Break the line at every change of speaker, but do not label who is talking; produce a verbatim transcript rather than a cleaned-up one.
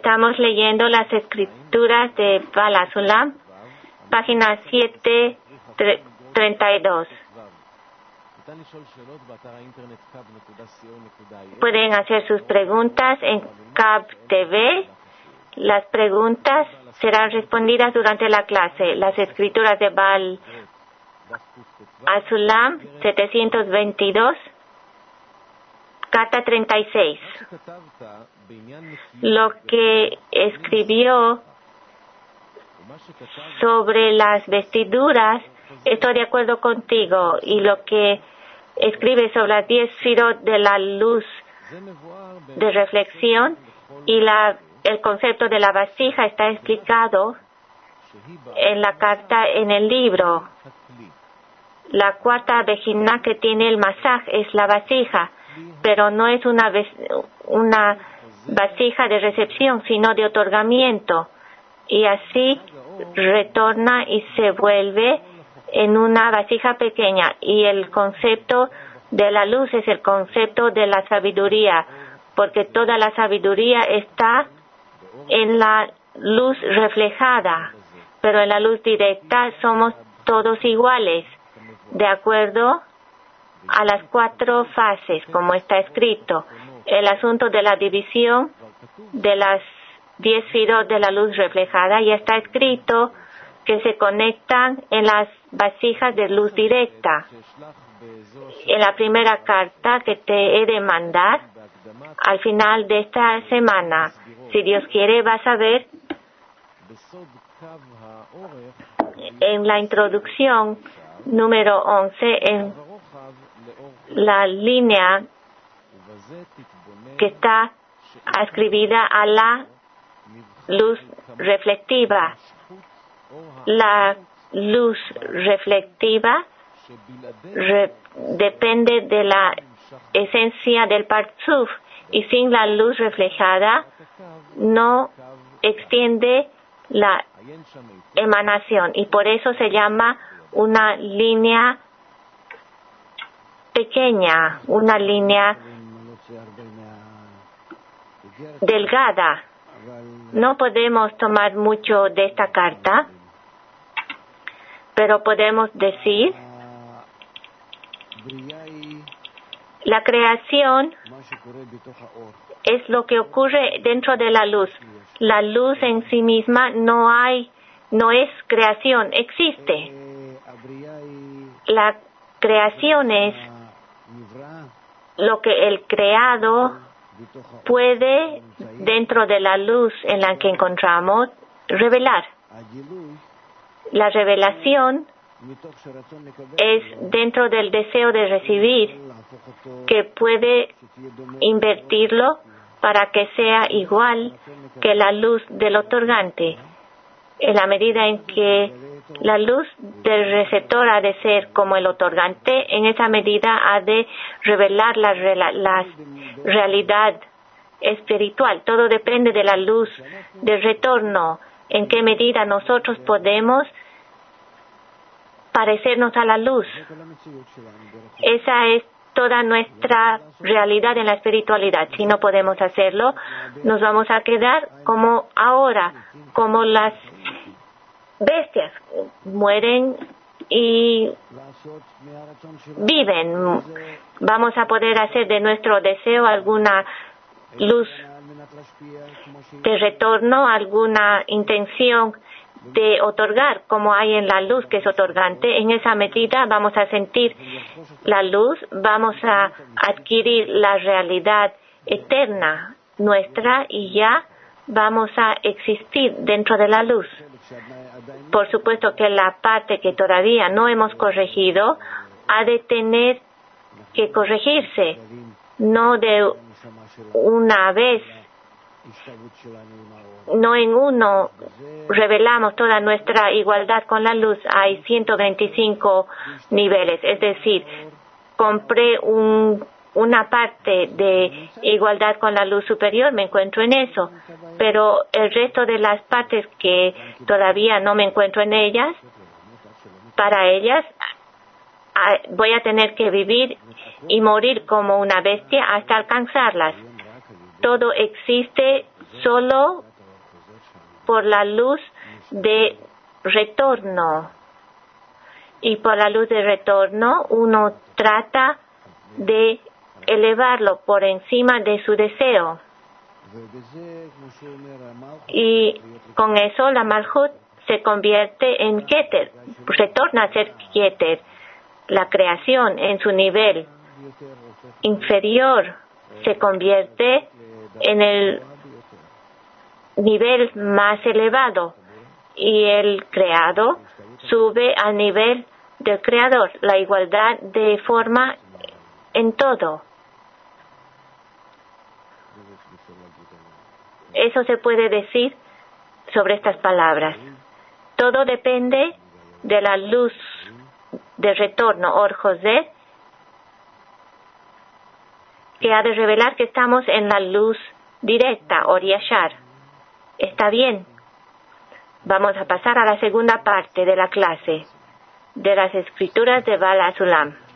Estamos leyendo las escrituras de Bala Sulam, página siete treinta y dos. Pueden hacer sus preguntas en C A B T V. Las preguntas serán respondidas durante la clase. Las escrituras de Bal Asulam, setecientos veintidós, carta treinta y seis. Lo que escribió sobre las vestiduras, estoy de acuerdo contigo, y lo que escribe sobre las diez sfirot de la luz de reflexión y la, el concepto de la vasija está explicado en la carta, en el libro. La cuarta vejina que tiene el masaj es la vasija, pero no es una, una vasija de recepción, sino de otorgamiento, y así retorna y se vuelve en una vasija pequeña, y el concepto de la luz es el concepto de la sabiduría, porque toda la sabiduría está en la luz reflejada, pero en la luz directa somos todos iguales, de acuerdo a las cuatro fases, como está escrito. El asunto de la división de las diez sfirot de la luz reflejada ya está escrito que se conectan en las vasijas de luz directa. En la primera carta que te he de mandar, al final de esta semana, si Dios quiere, vas a ver en la introducción número once, en la línea que está escribida a la luz reflectiva. La luz reflectiva re, depende de la esencia del Partzuf, y sin la luz reflejada no extiende la emanación, y por eso se llama una línea pequeña, una línea delgada. No podemos tomar mucho de esta carta, pero podemos decir la creación es lo que ocurre dentro de la luz. La luz en sí misma no hay, no es creación, existe. La creación es lo que el creado puede, dentro de la luz en la que encontramos, revelar. La revelación es dentro del deseo de recibir, que puede invertirlo para que sea igual que la luz del otorgante. En la medida en que la luz del receptor ha de ser como el otorgante, en esa medida ha de revelar la, la realidad espiritual. Todo depende de la luz del retorno, en qué medida nosotros podemos parecernos a la luz. Esa es toda nuestra realidad en la espiritualidad. Si no podemos hacerlo, nos vamos a quedar como ahora, como las bestias, mueren y viven. Vamos a poder hacer de nuestro deseo alguna luz de retorno, alguna intención de otorgar, como hay en la luz que es otorgante. En esa medida vamos a sentir la luz, vamos a adquirir la realidad eterna nuestra y ya vamos a existir dentro de la luz. Por supuesto que la parte que todavía no hemos corregido ha de tener que corregirse, no de una vez, no en uno revelamos toda nuestra igualdad con la luz. Hay ciento veinticinco niveles, es decir, compré un, una parte de igualdad con la luz superior, me encuentro en eso, pero el resto de las partes que todavía no me encuentro en ellas, para ellas voy a tener que vivir y morir como una bestia hasta alcanzarlas. Todo existe solo por la luz de retorno. Y por la luz de retorno uno trata de elevarlo por encima de su deseo. Y con eso la Malhut se convierte en Keter, retorna a ser Keter. La creación en su nivel inferior se convierte en el nivel más elevado y el creado sube al nivel del creador, la igualdad de forma en todo. Eso se puede decir sobre estas palabras. Todo depende de la luz de retorno, Or José, que ha de revelar que estamos en la luz directa, Or Yashar. Está bien. Vamos a pasar a la segunda parte de la clase de las escrituras de Bala Sulam.